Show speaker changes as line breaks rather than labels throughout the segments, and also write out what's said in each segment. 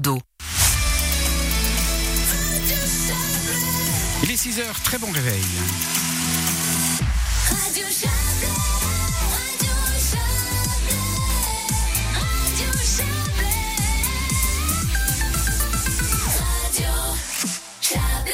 Bordeaux.
Il est 6h, très bon réveil.
Radio Chablais, Radio Chablais, Radio Chablais, Radio Chablais.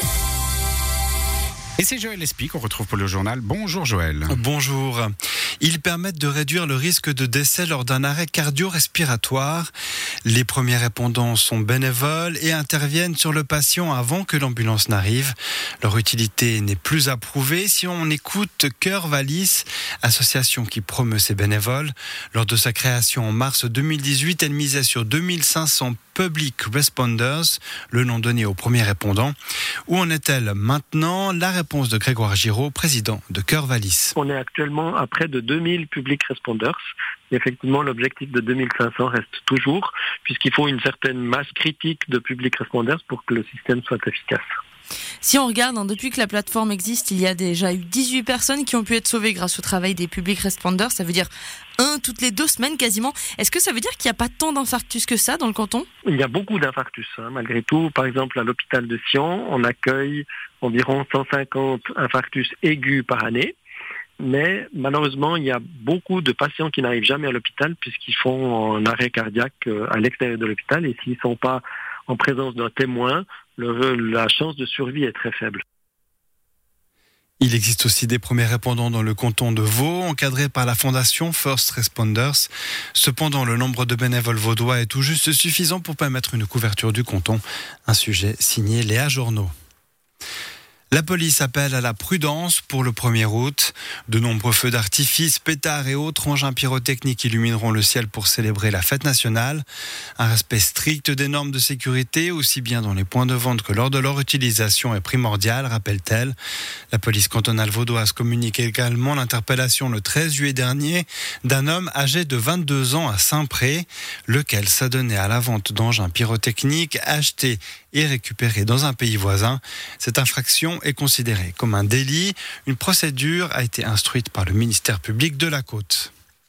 Et c'est Joël Espy qu'on retrouve pour le journal. Bonjour Joël.
Bonjour. Ils permettent de réduire le risque de décès lors d'un arrêt cardio-respiratoire. Les premiers répondants sont bénévoles et interviennent sur le patient avant que l'ambulance n'arrive. Leur utilité n'est plus approuvée si on écoute Cœur Vallis, association qui promeut ses bénévoles. Lors de sa création en mars 2018, elle misait sur 2500 Public Responders, le nom donné aux premiers répondants. Où en est-elle maintenant ? La réponse de Grégoire Giraud, président de Cœur Vallis.
On est actuellement à près de 2000 Public Responders. Et effectivement, l'objectif de 2500 reste toujours, puisqu'il faut une certaine masse critique de Public Responders pour que le système soit efficace.
Si on regarde, depuis que la plateforme existe, il y a déjà eu 18 personnes qui ont pu être sauvées grâce au travail des Public Responders. Ça veut dire un toutes les 2 semaines quasiment. Est-ce que ça veut dire qu'il n'y a pas tant d'infarctus que ça dans le canton ?
Il y a beaucoup d'infarctus, malgré tout. Par exemple, à l'hôpital de Sion, on accueille environ 150 infarctus aigus par année. Mais malheureusement, il y a beaucoup de patients qui n'arrivent jamais à l'hôpital puisqu'ils font un arrêt cardiaque à l'extérieur de l'hôpital. Et s'ils ne sont pas en présence d'un témoin, la chance de survie est très faible.
Il existe aussi des premiers répondants dans le canton de Vaud, encadrés par la fondation First Responders. Cependant, le nombre de bénévoles vaudois est tout juste suffisant pour permettre une couverture du canton. Un sujet signé Léa Journeau. La police appelle à la prudence pour le 1er août. De nombreux feux d'artifice, pétards et autres engins pyrotechniques illumineront le ciel pour célébrer la fête nationale. Un respect strict des normes de sécurité, aussi bien dans les points de vente que lors de leur utilisation, est primordial, rappelle-t-elle. La police cantonale vaudoise communique également l'interpellation le 13 juillet dernier d'un homme âgé de 22 ans à Saint-Pré, lequel s'adonnait à la vente d'engins pyrotechniques achetés et récupérés dans un pays voisin. Cette infraction est considérée comme un délit. Une procédure a été instruite par le ministère public de la Côte.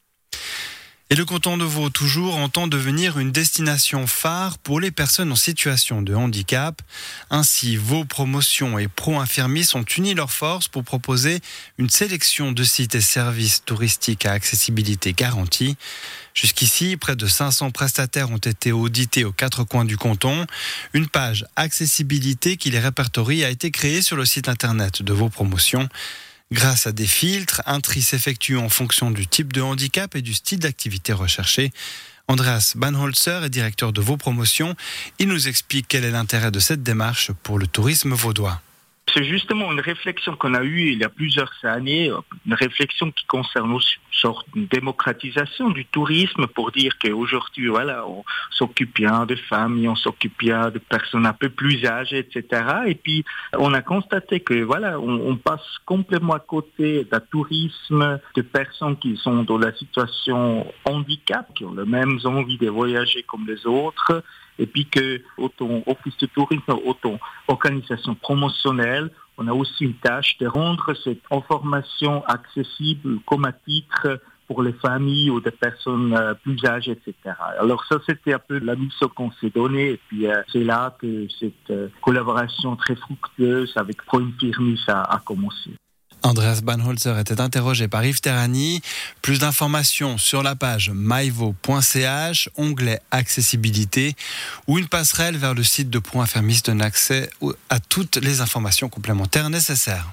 Et le canton de Vaud, toujours, entend devenir une destination phare pour les personnes en situation de handicap. Ainsi, Vaud Promotion et Pro Infirmis ont uni leurs forces pour proposer une sélection de sites et services touristiques à accessibilité garantie. Jusqu'ici, près de 500 prestataires ont été audités aux 4 coins du canton. Une page accessibilité qui les répertorie a été créée sur le site internet de Vaud Promotion. Grâce à des filtres, un tri s'effectue en fonction du type de handicap et du style d'activité recherché. Andreas Banholzer est directeur de Vaud Promotion. Il nous explique quel est l'intérêt de cette démarche pour le tourisme vaudois.
C'est justement une réflexion qu'on a eue il y a plusieurs années, une réflexion qui concerne aussi une sorte de démocratisation du tourisme pour dire qu'aujourd'hui, on s'occupe bien de familles, on s'occupe bien de personnes un peu plus âgées, etc. Et puis, on a constaté que, on passe complètement à côté d'un tourisme de personnes qui sont dans la situation handicap, qui ont les mêmes envies de voyager comme les autres. Et puis que, autant office de tourisme, autant organisation promotionnelle, on a aussi une tâche de rendre cette information accessible comme à titre pour les familles ou des personnes plus âgées, etc. Alors ça, c'était un peu la mission qu'on s'est donnée. Et puis c'est là que cette collaboration très fructueuse avec Pro Infirmis a commencé.
Andreas Banholzer était interrogé par Yves Terrani. Plus d'informations sur la page myvo.ch, onglet accessibilité, ou une passerelle vers le site de Pro Infirmis donne accès à toutes les informations complémentaires nécessaires.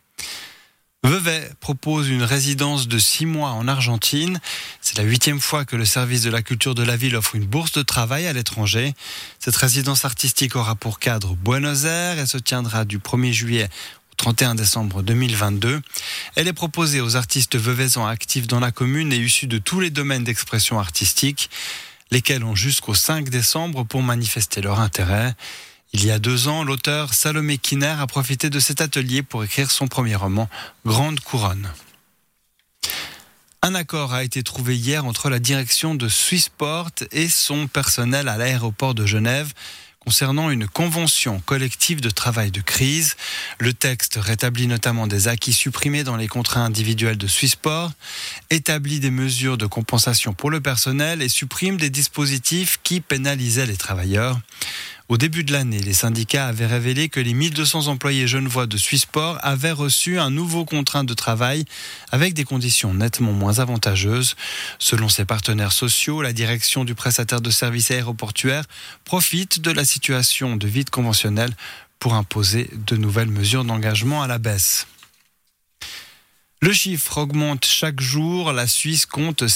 Vevey propose une résidence de 6 mois en Argentine. C'est la 8e fois que le service de la culture de la ville offre une bourse de travail à l'étranger. Cette résidence artistique aura pour cadre Buenos Aires et se tiendra du 1er juillet 31 décembre 2022. Elle est proposée aux artistes veuvaisans actifs dans la commune et issus de tous les domaines d'expression artistique, lesquels ont jusqu'au 5 décembre pour manifester leur intérêt. Il y a 2 ans, l'auteur Salomé Kiner a profité de cet atelier pour écrire son premier roman, Grande Couronne. Un accord a été trouvé hier entre la direction de Swissport et son personnel à l'aéroport de Genève concernant une convention collective de travail de crise. Le texte rétablit notamment des acquis supprimés dans les contrats individuels de Swissport, établit des mesures de compensation pour le personnel et supprime des dispositifs qui pénalisaient les travailleurs. Au début de l'année, les syndicats avaient révélé que les 1200 employés genevois de Swissport avaient reçu un nouveau contrat de travail avec des conditions nettement moins avantageuses. Selon ses partenaires sociaux, la direction du prestataire de services aéroportuaires profite de la situation de vide conventionnel pour imposer de nouvelles mesures d'engagement à la baisse. Le chiffre augmente chaque jour. La Suisse compte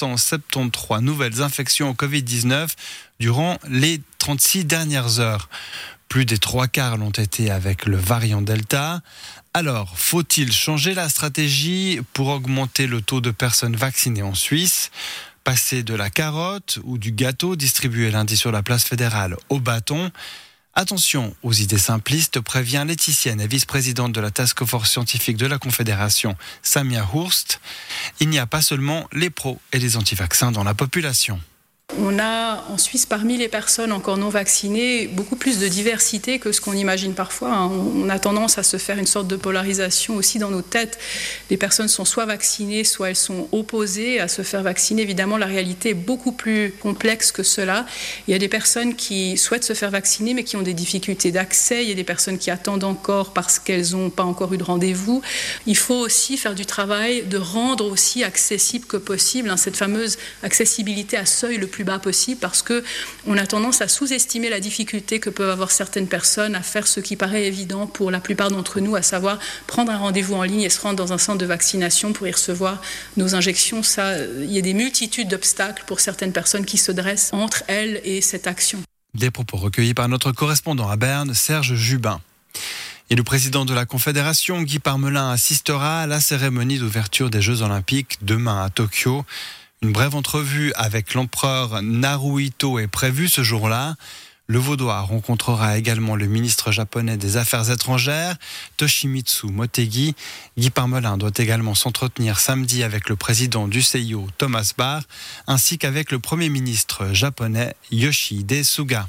773 nouvelles infections au Covid-19 durant les 36 dernières heures. Plus des 3/4 l'ont été avec le variant Delta. Alors, faut-il changer la stratégie pour augmenter le taux de personnes vaccinées en Suisse ? Passer de la carotte ou du gâteau distribué lundi sur la place fédérale au bâton ? Attention aux idées simplistes, prévient Laetitienne et vice-présidente de la Task Force scientifique de la Confédération, Samia Hurst. Il n'y a pas seulement les pros et les anti-vaccins dans la population.
On a en Suisse, parmi les personnes encore non vaccinées, beaucoup plus de diversité que ce qu'on imagine parfois. On a tendance à se faire une sorte de polarisation aussi dans nos têtes. Les personnes sont soit vaccinées, soit elles sont opposées à se faire vacciner. Évidemment, la réalité est beaucoup plus complexe que cela. Il y a des personnes qui souhaitent se faire vacciner, mais qui ont des difficultés d'accès. Il y a des personnes qui attendent encore parce qu'elles n'ont pas encore eu de rendez-vous. Il faut aussi faire du travail de rendre aussi accessible que possible cette fameuse accessibilité à seuil le plus bas possible, parce que on a tendance à sous-estimer la difficulté que peuvent avoir certaines personnes à faire ce qui paraît évident pour la plupart d'entre nous, à savoir prendre un rendez-vous en ligne et se rendre dans un centre de vaccination pour y recevoir nos injections. Ça, il y a des multitudes d'obstacles pour certaines personnes qui se dressent entre elles et cette action.
Des propos recueillis par notre correspondant à Berne, Serge Jubin. Et le président de la Confédération, Guy Parmelin, assistera à la cérémonie d'ouverture des Jeux Olympiques demain à Tokyo. Une brève entrevue avec l'empereur Naruhito est prévue ce jour-là. Le Vaudois rencontrera également le ministre japonais des Affaires étrangères, Toshimitsu Motegi. Guy Parmelin doit également s'entretenir samedi avec le président du CIO, Thomas Bach, ainsi qu'avec le premier ministre japonais, Yoshihide Suga.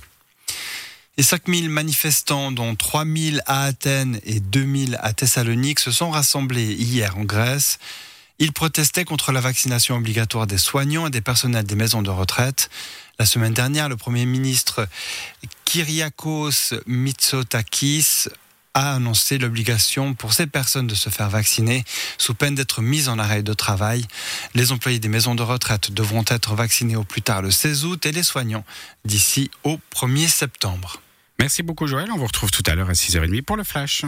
Et 5000 manifestants, dont 3000 à Athènes et 2000 à Thessalonique, se sont rassemblés hier en Grèce. Ils protestaient contre la vaccination obligatoire des soignants et des personnels des maisons de retraite. La semaine dernière, le Premier ministre Kyriakos Mitsotakis a annoncé l'obligation pour ces personnes de se faire vacciner sous peine d'être mises en arrêt de travail. Les employés des maisons de retraite devront être vaccinés au plus tard le 16 août et les soignants d'ici au 1er septembre.
Merci beaucoup Joël, on vous retrouve tout à l'heure à 6h30 pour le Flash.